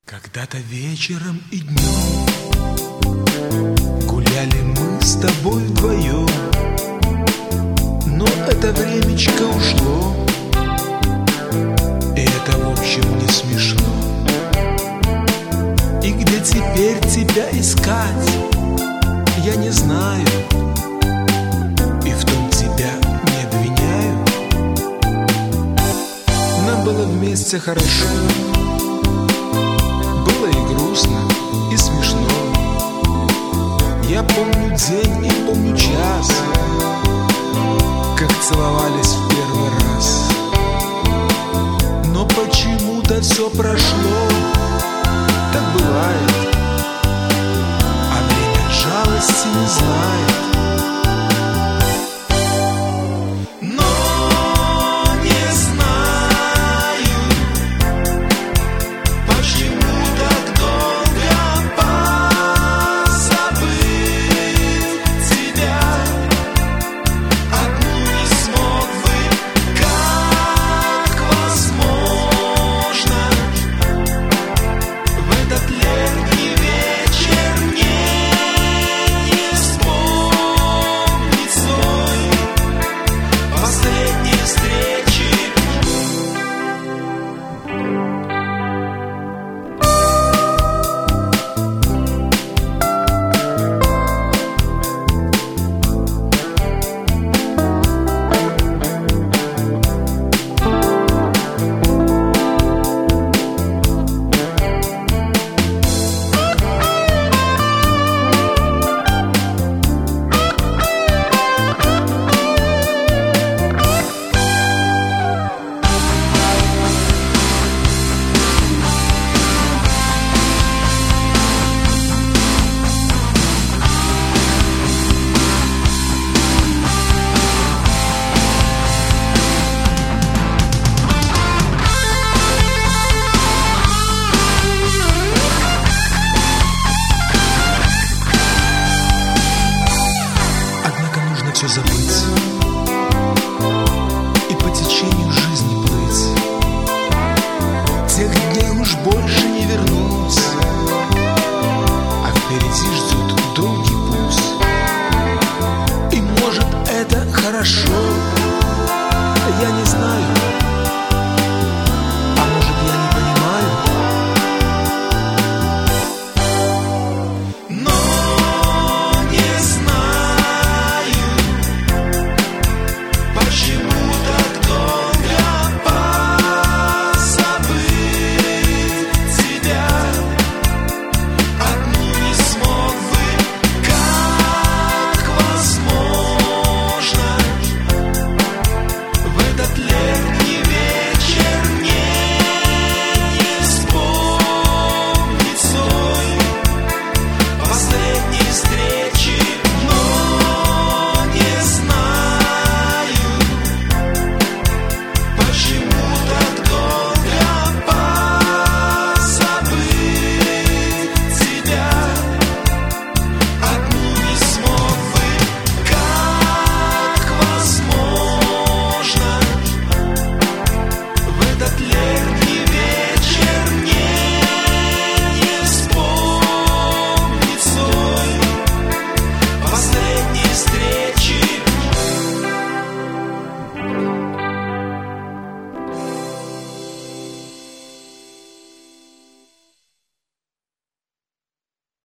Когда-то вечером и днем гуляли мы с тобой вдвоем, но это времечко ушло, и это в общем не смешно. И где теперь тебя искать, я не знаю, и в том тебя не обвиняю. Нам было вместе хорошо, было и грустно, и смешно. Я помню день и помню час, как целовались в первый раз. Но почему-то все прошло, так бывает, а время жалости не знает.